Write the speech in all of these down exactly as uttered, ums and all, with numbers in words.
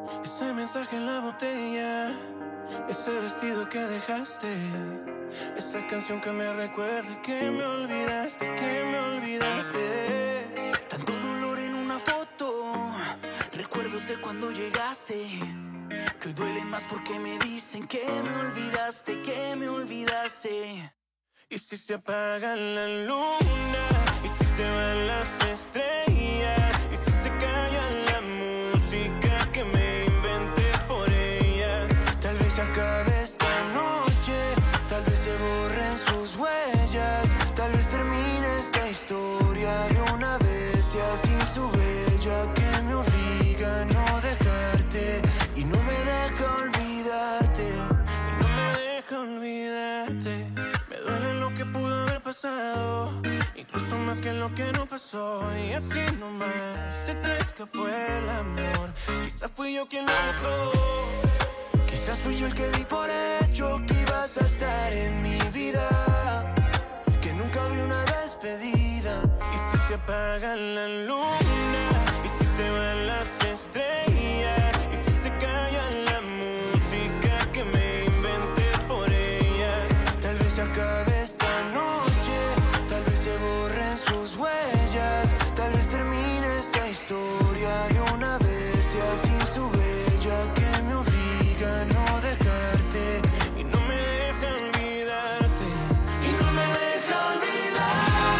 Ese mensaje en la botella, ese vestido que dejaste, esa canción que me recuerda que me olvidaste, que me olvidaste. Tanto dolor en una foto, recuerdos de cuando llegaste, que hoy duelen más porque me dicen que me olvidaste, que me olvidaste. Y si se apaga la luna, y si se van las estrellas, y si se calla la música que me inventé por ella. Tal vez se acabe esta noche, tal vez se borren sus huellas, tal vez termine esta historia de una bestia sin su bella que me obliga a no dejarte y no me deja olvidarte, y no me deja olvidarte. Me duele lo que pudo haber pasado, incluso más que lo que no pasó. Y así nomás se te escapó el amor. Quizás fui yo quien lo dejó. Quizás fui yo el que di por hecho que ibas a estar en mi vida, que nunca habría una despedida. Y si se apaga la luna, y si se van las estrellas, y si se calla la música que me inventé por ella. Tal vez se acabe esta noche, tal vez se borren sus huellas, tal vez termine esta historia de una bestia sin su bella que me obliga a no dejarte y no me deja olvidarte, y no me deja olvidarte,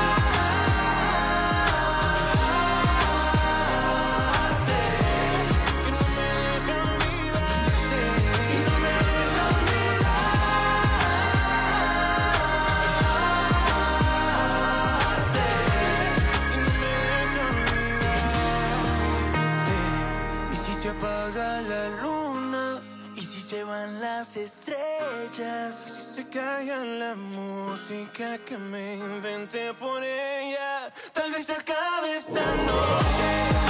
que no me deja olvidarte, y no me deja olvidarte, y no me deja olvidarte. y si se apaga la luna, y si se van las estrellas, Y si se calla la música que me inventé por ella, tal vez se acabe esta noche.